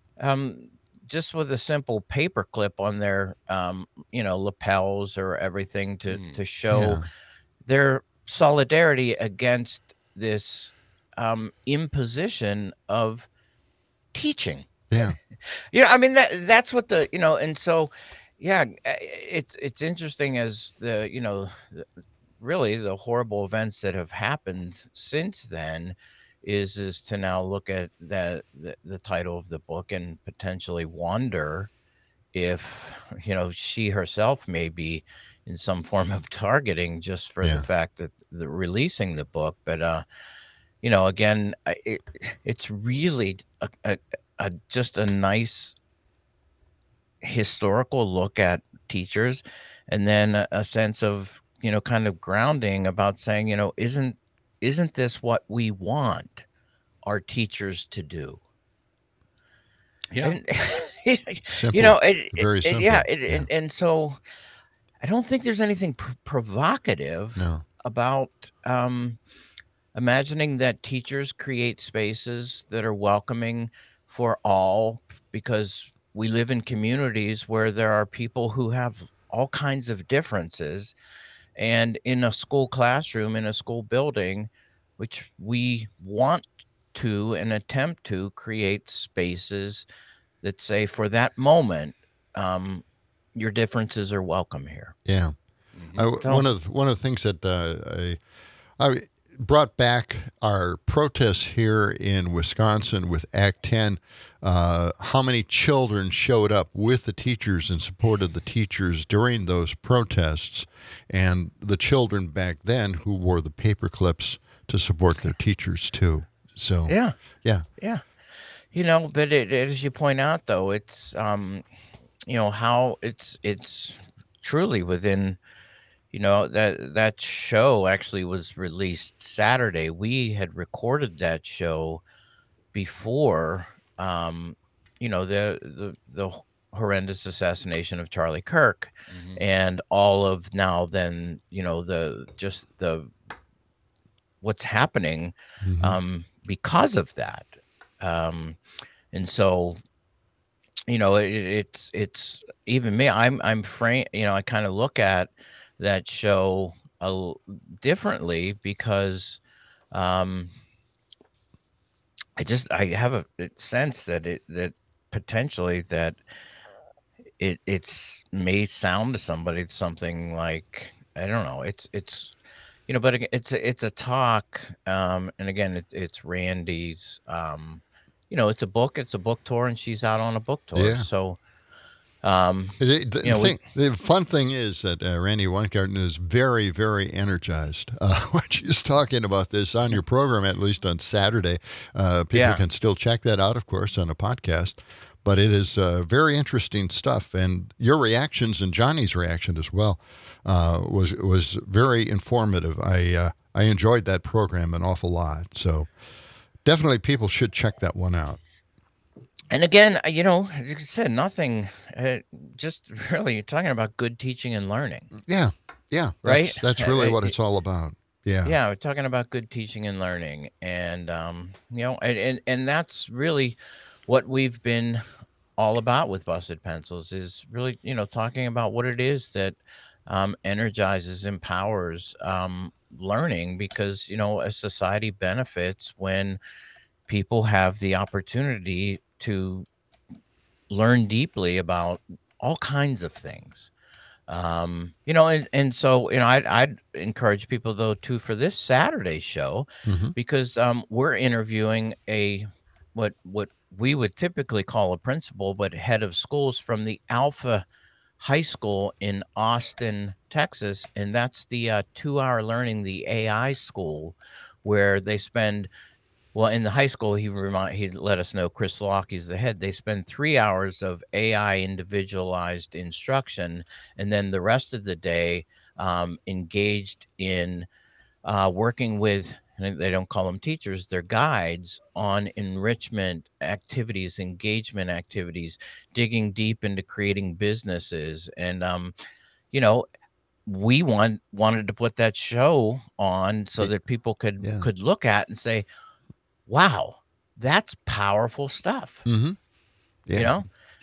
[SPEAKER 7] um just with a simple paper clip on their um you know lapels or everything to
[SPEAKER 3] Mm.
[SPEAKER 7] to show
[SPEAKER 2] Yeah.
[SPEAKER 7] their solidarity against this um imposition of teaching.
[SPEAKER 2] Yeah.
[SPEAKER 7] Yeah, I mean that that's what the you know, and so yeah, uh, it's it's interesting as the you know, the, really the horrible events that have happened since then is is to now look at that the, the title of the book and potentially wonder if you know she herself may be in some form of targeting just for
[SPEAKER 2] Yeah.
[SPEAKER 7] the fact that the releasing the book. But uh you know, again, I- it, it's really a, a, a just a nice historical look at teachers, and then a, a sense of you know kind of grounding about saying, you know, isn't isn't this what we want our teachers to do?
[SPEAKER 3] Yeah.
[SPEAKER 7] And
[SPEAKER 2] Simple.
[SPEAKER 7] you know, it, it-
[SPEAKER 2] Very
[SPEAKER 7] it-
[SPEAKER 2] simple.
[SPEAKER 7] yeah, it,
[SPEAKER 2] Yeah.
[SPEAKER 7] And, and so I don't think there's anything pr- provocative
[SPEAKER 2] No.
[SPEAKER 7] about um, imagining that teachers create spaces that are welcoming for all, because we live in communities where there are people who have all kinds of differences, and in a school classroom, in a school building, which we want to and attempt to create spaces that say for that moment, um, your differences are welcome here.
[SPEAKER 2] Yeah.
[SPEAKER 3] Mm-hmm.
[SPEAKER 2] I,
[SPEAKER 7] So-
[SPEAKER 2] one of one of the things that uh, I, I brought back our protests here in Wisconsin with Act ten. Uh, how many children showed up with the teachers and supported the teachers during those protests, and the children back then who wore the paper clips to support their teachers too. So
[SPEAKER 7] Yeah.
[SPEAKER 2] yeah,
[SPEAKER 7] Yeah. You know, but it, as you point out, though, it's, um, you know, how it's, it's truly within, you know, that, that show actually was released Saturday. We had recorded that show before, um, you know, the, the, the horrendous assassination of Charlie Kirk,
[SPEAKER 3] Mm-hmm.
[SPEAKER 7] and all of now then, you know, the, just the, what's happening,
[SPEAKER 2] Mhm.
[SPEAKER 7] um, because of that. Um, and so, you know, it, it's it's even me. I'm I'm frame. You know, I kind of look at that show a l- differently because, um, I just I have a a sense that it that potentially that it it's may sound to somebody something like, I don't know. It's it's you know, but aga- it's a, it's a talk, um, and again, it, it's Randy's. Um, you know, it's a book. It's a book tour, and she's out on a book tour.
[SPEAKER 2] Yeah.
[SPEAKER 7] So, Um,
[SPEAKER 2] The, the
[SPEAKER 7] you know, we-
[SPEAKER 2] thing, the fun thing is that uh, Randy Weingarten is very, very energized uh, when she's talking about this on your program, at least on Saturday. Uh, people
[SPEAKER 7] Yeah.
[SPEAKER 2] can still check that out, of course, on a podcast. But it is uh, very interesting stuff, and your reactions and Johnny's reaction as well uh, was was very informative. I uh, I enjoyed that program an awful lot. So definitely, people should check that one out.
[SPEAKER 7] And again, uh, you know, like I said, nothing. Uh, just really, you're talking about good teaching and learning.
[SPEAKER 2] Yeah, yeah,
[SPEAKER 7] Right?
[SPEAKER 2] that's, That's really
[SPEAKER 7] Uh,
[SPEAKER 2] what
[SPEAKER 7] it-
[SPEAKER 2] it's all about. Yeah,
[SPEAKER 7] Yeah, we're talking about good teaching and learning, and um, you know, and, and and that's really what we've been all about with Busted Pencils is really, you know, talking about what it is that um, energizes, empowers um, learning, because you know, a society benefits when people have the opportunity to learn deeply about all kinds of things. Um, you know, and, and so, you know, I'd, I'd encourage people though too for this Saturday show,
[SPEAKER 2] Mhm.
[SPEAKER 7] because um, we're interviewing a what what we would typically call a principal, but head of schools from the Alpha High School in Austin, Texas, and that's the uh, two-hour learning, the A I school, where they spend. Well, in the high school, he remind he let us know, Chris Lockey's the head. They spend three hours of A I individualized instruction, and then the rest of the day um, engaged in uh, working with. And they don't call them teachers; they're guides on enrichment activities, engagement activities, digging deep into creating businesses, and um, you know, we want wanted to put that show on so
[SPEAKER 2] Y-
[SPEAKER 7] that people could
[SPEAKER 2] yeah.
[SPEAKER 7] could look at and say, wow, that's powerful stuff.
[SPEAKER 2] Mm-hmm. Yeah.
[SPEAKER 7] You know,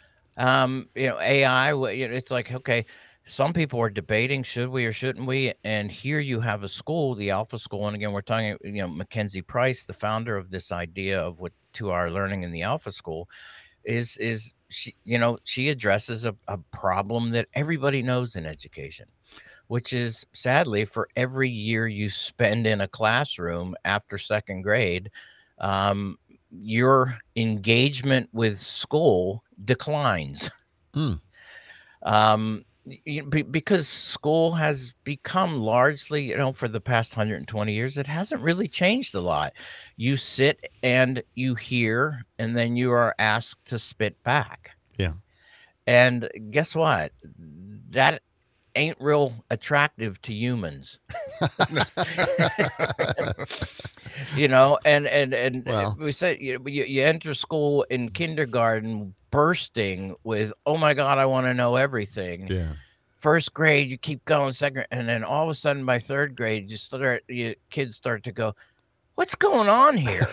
[SPEAKER 7] um, you know, A I. w- you know, It's like, okay, some people are debating should we or shouldn't we, and here you have a school, the Alpha School, and again, we're talking, you know, Mackenzie Price, the founder of this idea of what two-hour learning in the Alpha School is. Is she? You know, she addresses a, a problem that everybody knows in education, which is sadly for every year you spend in a classroom after second grade, um, your engagement with school declines.
[SPEAKER 2] Mm.
[SPEAKER 7] Um, y- be- because school has become largely, you know, for the past one hundred twenty years, it hasn't really changed a lot. You sit and you hear, and then you are asked to spit back.
[SPEAKER 2] Yeah.
[SPEAKER 7] And guess what? That ain't real attractive to humans. You know, and and and
[SPEAKER 2] Well.
[SPEAKER 7] we said you, you you enter school in kindergarten bursting with, oh my god, I want to know everything.
[SPEAKER 2] Yeah.
[SPEAKER 7] First grade, you keep going, second, and then all of a sudden by third grade, you start you kids start to go, what's going on here?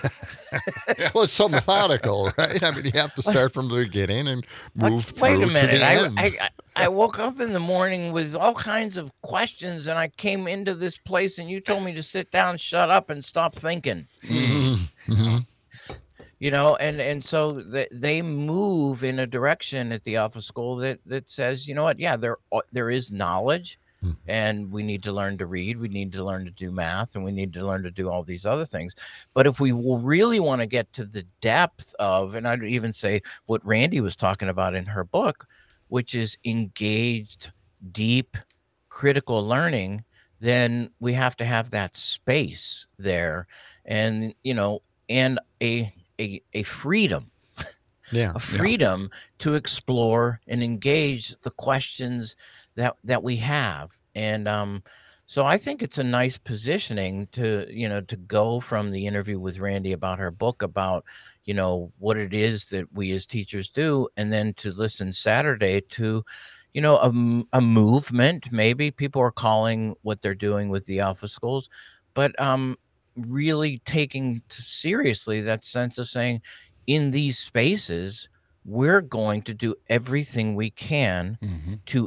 [SPEAKER 2] Well, it's so methodical, right? I mean, you have to start from the beginning and
[SPEAKER 7] Like,
[SPEAKER 2] move
[SPEAKER 7] wait
[SPEAKER 2] through
[SPEAKER 7] a minute.
[SPEAKER 2] to the
[SPEAKER 7] I,
[SPEAKER 2] end.
[SPEAKER 7] I I I woke up in the morning with all kinds of questions, and I came into this place, and you told me to sit down, shut up, and stop thinking.
[SPEAKER 2] Mhm. Mhm.
[SPEAKER 7] You know, and and so that they move in a direction at the Alpha School that that says, you know what, yeah, there a- there is knowledge,
[SPEAKER 2] Hmm.
[SPEAKER 7] and we need to learn to read, we need to learn to do math, and we need to learn to do all these other things. But if we will really want to get to the depth of, and I'd even say what Randy was talking about in her book, which is engaged, deep, critical learning, then we have to have that space there, and you know, and a a, a freedom,
[SPEAKER 2] Yeah.
[SPEAKER 7] a freedom to explore and engage the questions that that we have. And um, so I think it's a nice positioning to, you know, to go from the interview with Randy about her book about, you know, what it is that we as teachers do, and then to listen Saturday to, you know, a, m- a movement. Maybe people are calling what they're doing with the Alpha Schools, but um, really taking t- seriously that sense of saying, in these spaces, we're going to do everything we can
[SPEAKER 2] Mhm.
[SPEAKER 7] to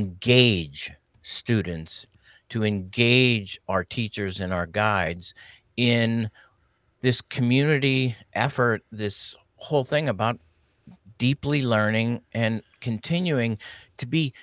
[SPEAKER 7] engage students, to engage our teachers and our guides in this community effort, this whole thing about deeply learning and continuing to be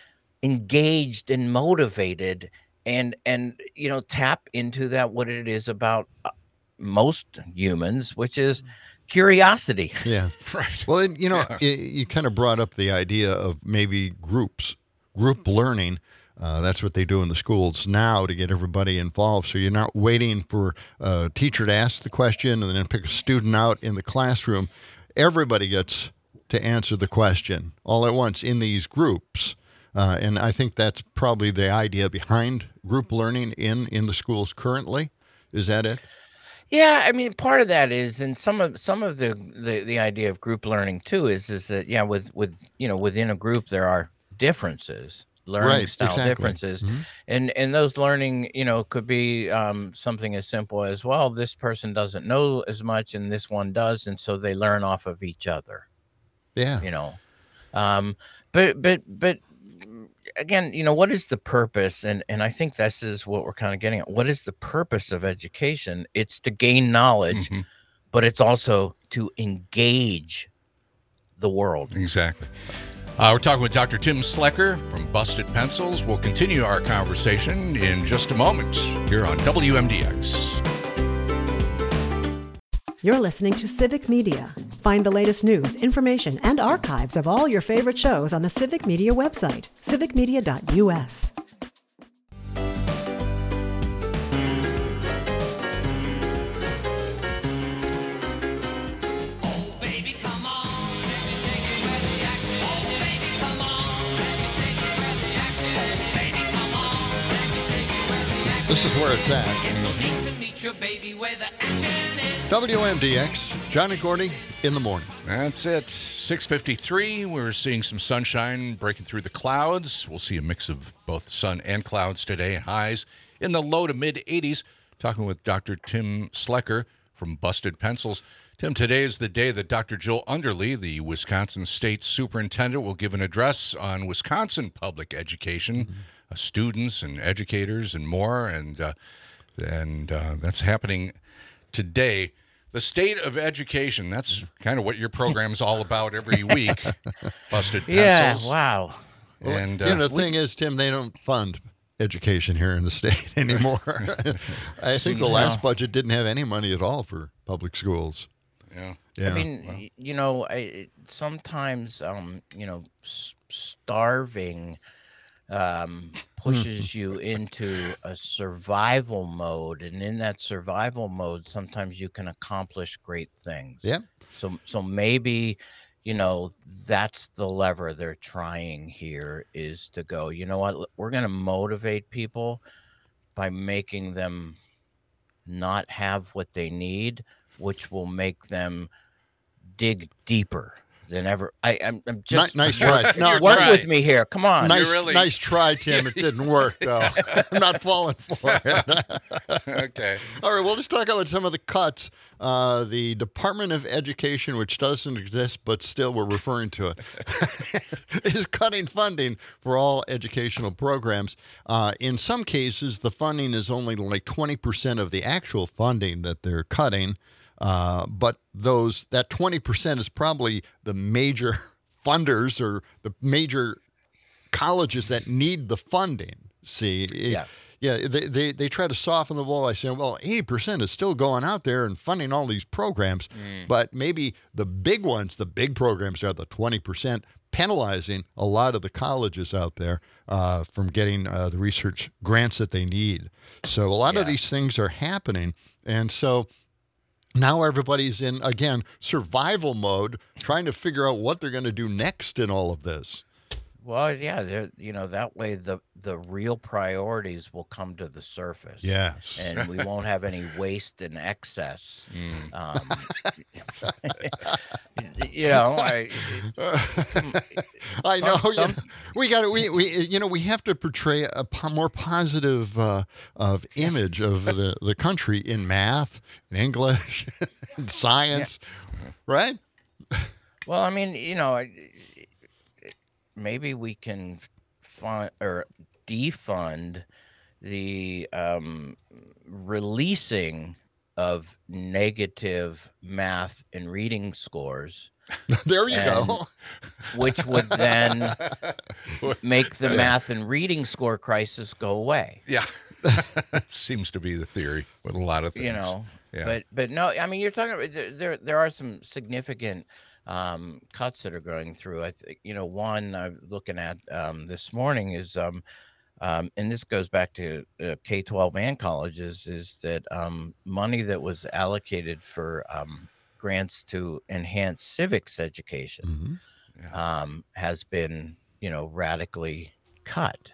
[SPEAKER 7] engaged and motivated, and and you know, tap into that, what it is about uh, most humans, which is curiosity.
[SPEAKER 2] Yeah.
[SPEAKER 3] Right.
[SPEAKER 2] Well, and, you know, you, you kind of brought up the idea of maybe groups, group learning. Uh, that's what they do in the schools now to get everybody involved. So you're not waiting for a teacher to ask the question and then pick a student out in the classroom. Everybody gets to answer the question all at once in these groups. Uh, and I think that's probably the idea behind group learning in, in the schools currently. Is that it?
[SPEAKER 7] Yeah, I mean, part of that is, and some of some of the, the, the idea of group learning too is is that yeah, with with you know within a group there are differences, learning
[SPEAKER 2] Right,
[SPEAKER 7] style
[SPEAKER 2] exactly.
[SPEAKER 7] differences,
[SPEAKER 2] Mhm.
[SPEAKER 7] and and those learning you know could be um, something as simple as, well, this person doesn't know as much and this one does, and so they learn off of each other.
[SPEAKER 2] Yeah.
[SPEAKER 7] You know, um, but but but again, you know, what is the purpose? And and I think this is what we're kind of getting at. What is the purpose of education? It's to gain knowledge,
[SPEAKER 3] Mhm.
[SPEAKER 7] but it's also to engage the world.
[SPEAKER 3] Exactly. Uh, we're talking with Doctor Tim Slecker from Busted Pencils. We'll continue our conversation in just a moment here on W M D X.
[SPEAKER 1] You're listening to Civic Media. Find the latest news, information, and archives of all your favorite shows on the Civic Media website, civic media dot u s.
[SPEAKER 2] This is where it's at. W M D X, John and Gordy in the morning.
[SPEAKER 3] That's it. six fifty-three. We're seeing some sunshine breaking through the clouds. We'll see a mix of both sun and clouds today. Highs in the low to mid eighties. Talking with Doctor Tim Slecker from Busted Pencils. Tim, today is the day that Doctor Joel Underly, the Wisconsin State Superintendent, will give an address on Wisconsin public education, mm-hmm. uh, students and educators and more. And uh, and uh, that's happening today. The state of education, that's kind of what your program's all about every week. Busted Pencils.
[SPEAKER 7] Yeah, wow.
[SPEAKER 2] And
[SPEAKER 3] And
[SPEAKER 2] you know,
[SPEAKER 3] uh,
[SPEAKER 2] the thing is, Tim, they don't fund education here in the state anymore. I think the last budget didn't have any money at all for public schools.
[SPEAKER 3] yeah.
[SPEAKER 2] Yeah.
[SPEAKER 7] I mean, y- you know, I, it- sometimes, um, you know, s- starving um, pushes you into a survival mode, and in that survival mode, sometimes you can accomplish great things.
[SPEAKER 2] Yeah.
[SPEAKER 7] So, so maybe, you know, that's the lever they're trying here, is to go, you know what, l- we're going to motivate people by making them not have what they need, which will make them dig deeper than ever. I, I'm, I'm just
[SPEAKER 2] Ni- nice try. No,
[SPEAKER 7] work
[SPEAKER 3] right.
[SPEAKER 7] with me here. Come on.
[SPEAKER 2] nice,
[SPEAKER 3] really-
[SPEAKER 2] nice try, Tim. It didn't work, though. I'm not falling for it.
[SPEAKER 3] Okay.
[SPEAKER 2] All right, well, let's talk about some of the cuts. Uh, the Department of Education, which doesn't exist, but still we're referring to it, is cutting funding for all educational programs. Uh, in some cases, the funding is only like twenty percent of the actual funding that they're cutting. Uh, but those that twenty percent is probably the major funders or the major colleges that need the funding. See,
[SPEAKER 7] Yeah.
[SPEAKER 2] yeah, they, they, they try to soften the blow by saying, well, eighty percent is still going out there and funding all these programs, but maybe the big ones, the big programs are the twenty percent, penalizing a lot of the colleges out there uh, from getting uh, the research grants that they need. So a lot of
[SPEAKER 7] Yeah.
[SPEAKER 2] these things are happening. And so now everybody's in, again, survival mode, trying to figure out what they're going to do next in all of this.
[SPEAKER 7] Well, yeah, they're- you know, that way the the real priorities will come to the surface.
[SPEAKER 2] Yes.
[SPEAKER 7] And we won't have any waste and excess. Um, you know, I,
[SPEAKER 2] I know.
[SPEAKER 7] some-
[SPEAKER 2] yeah.
[SPEAKER 7] some-
[SPEAKER 2] We got to, we, we, you know, we have to portray a po- more positive uh, of image of the, the country in math, in English, in science, right?
[SPEAKER 7] well, I mean, you know, I- maybe we can fund or defund the um, releasing of negative math and reading scores,
[SPEAKER 2] There you
[SPEAKER 7] And-
[SPEAKER 2] go.
[SPEAKER 7] which would then make the math and reading score crisis go away.
[SPEAKER 3] Yeah. That seems to be the theory with a lot of things.
[SPEAKER 7] You know,
[SPEAKER 3] Yeah.
[SPEAKER 7] But but no, I mean, you're talking about there. There, there are some significant um, cuts that are going through. I think you know one I'm looking at um, this morning is, um, um, and this goes back to uh, K twelve and colleges, is that um, money that was allocated for um, grants to enhance civics education
[SPEAKER 2] Mm-hmm.
[SPEAKER 7] um, has been you know radically cut.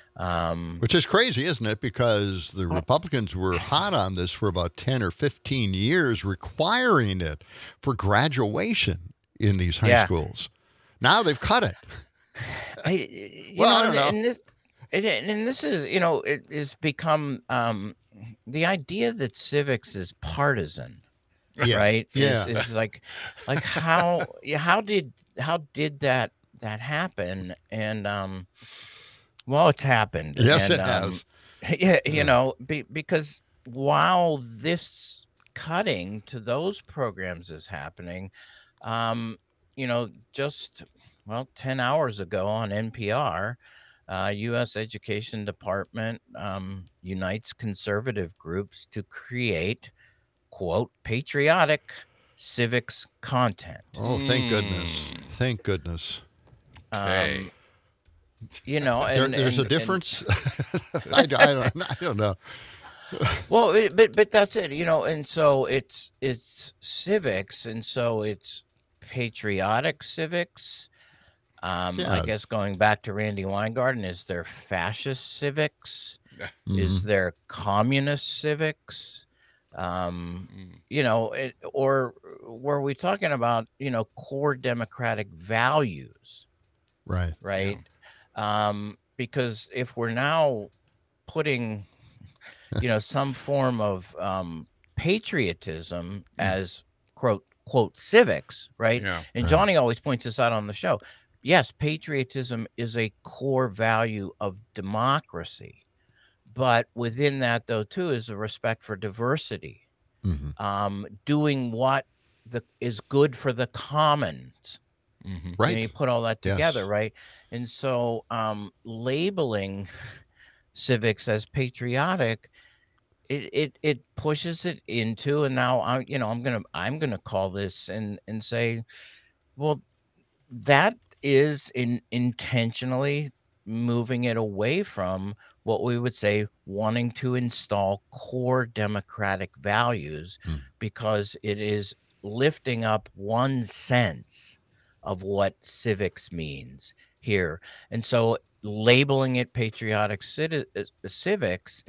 [SPEAKER 7] Um,
[SPEAKER 2] Which is crazy, isn't it? Because the Republicans were hot on this for about ten or fifteen years, requiring it for graduation in these high
[SPEAKER 7] Yeah.
[SPEAKER 2] schools. Now they've cut it.
[SPEAKER 7] I, you
[SPEAKER 2] Well, I
[SPEAKER 7] know,
[SPEAKER 2] don't know.
[SPEAKER 7] And this, and, and this is, you know, it has become um, the idea that civics is partisan,
[SPEAKER 2] Yeah.
[SPEAKER 7] right?
[SPEAKER 2] Yeah.
[SPEAKER 7] Is, is like, like how, yeah, how did, how did that, that happen? And, um, well, it's happened.
[SPEAKER 2] Yes,
[SPEAKER 7] and,
[SPEAKER 2] it
[SPEAKER 7] um,
[SPEAKER 2] has.
[SPEAKER 7] Yeah, you know, be, because while this cutting to those programs is happening, um, you know, just well, ten hours ago on N P R, uh, U S Education Department um, unites conservative groups to create, quote, patriotic civics content.
[SPEAKER 2] Oh, thank goodness. Thank goodness.
[SPEAKER 3] Okay.
[SPEAKER 7] Um, you know,
[SPEAKER 2] There,
[SPEAKER 7] and,
[SPEAKER 2] there's
[SPEAKER 7] and-
[SPEAKER 2] a difference. I, I, don't, I don't know.
[SPEAKER 7] Well, it, but but that's it, you know, and so it's it's civics, and so it's patriotic civics. Um,
[SPEAKER 2] Yeah.
[SPEAKER 7] I guess going back to Randy Weingarten, is there fascist civics? Is
[SPEAKER 2] Mm-hmm.
[SPEAKER 7] there communist civics? Um, you know, it, or were we talking about you know core democratic values?
[SPEAKER 2] Right.
[SPEAKER 7] Right? Um, because if we're now putting, you know, some form of um, patriotism as quote quote civics, right?
[SPEAKER 3] Yeah.
[SPEAKER 7] And Johnny always points this out on the show. Yes, patriotism is a core value of democracy, but within that, though, too, is a respect for diversity,
[SPEAKER 2] Mm-hmm.
[SPEAKER 7] um, doing what the is good for the commons.
[SPEAKER 3] Mm-hmm.
[SPEAKER 2] Right.
[SPEAKER 7] You know, you put all that together,
[SPEAKER 2] Yes.
[SPEAKER 7] right? And so um, labeling civics as patriotic, it, it it pushes it into, and now I you know I'm gonna I'm gonna call this and and say, well, that is in intentionally moving it away from what we would say wanting to install core democratic values,
[SPEAKER 2] Hmm.
[SPEAKER 7] because it is lifting up one sense of what civics means here. And so labeling it patriotic citi- uh, civics,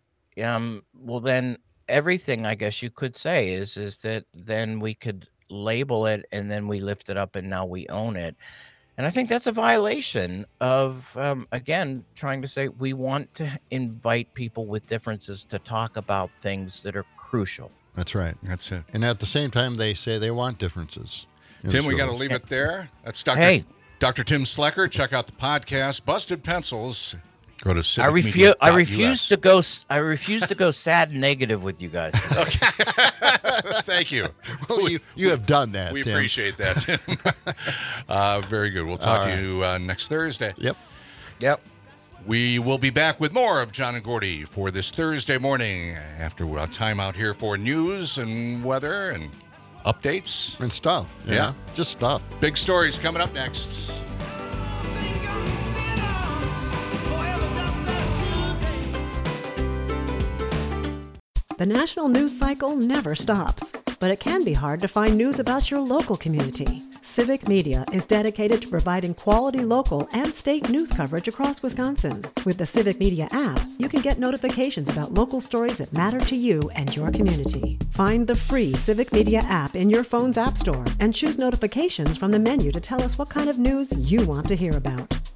[SPEAKER 7] um, well, then everything I guess you could say is is that then we could label it and then we lift it up and now we own it. And I think that's a violation of, um, again, trying to say we want to invite people with differences to talk about things that are crucial.
[SPEAKER 2] That's right.
[SPEAKER 3] That's it.
[SPEAKER 2] And at the same time, they say they want differences. in
[SPEAKER 3] Tim, we got to
[SPEAKER 2] schools.
[SPEAKER 3] leave it there. That's Doctor
[SPEAKER 7] Hey.
[SPEAKER 3] Doctor Tim Slecker. Check out the podcast, Busted Pencils. Go to
[SPEAKER 7] I
[SPEAKER 3] civic
[SPEAKER 7] refuse.
[SPEAKER 3] media
[SPEAKER 7] I
[SPEAKER 3] dot U S.
[SPEAKER 7] refuse to go. s- I refuse to go sad negative with you guys.
[SPEAKER 3] Thank you.
[SPEAKER 2] Well, you, you have done that,
[SPEAKER 3] We
[SPEAKER 2] Tim.
[SPEAKER 3] appreciate that, Tim. uh, very good. We'll talk
[SPEAKER 2] All
[SPEAKER 3] to
[SPEAKER 2] right.
[SPEAKER 3] you uh, next Thursday.
[SPEAKER 2] Yep.
[SPEAKER 7] Yep.
[SPEAKER 3] We will be back with more of John and Gordy for this Thursday morning after a time out here for news and weather and updates.
[SPEAKER 2] And stuff.
[SPEAKER 3] Yeah.
[SPEAKER 2] Yeah. Just stuff.
[SPEAKER 3] Big stories coming up next.
[SPEAKER 1] The national news cycle never stops, but it can be hard to find news about your local community. Civic Media is dedicated to providing quality local and state news coverage across Wisconsin. With the Civic Media app, you can get notifications about local stories that matter to you and your community. Find the free Civic Media app in your phone's app store and choose notifications from the menu to tell us what kind of news you want to hear about.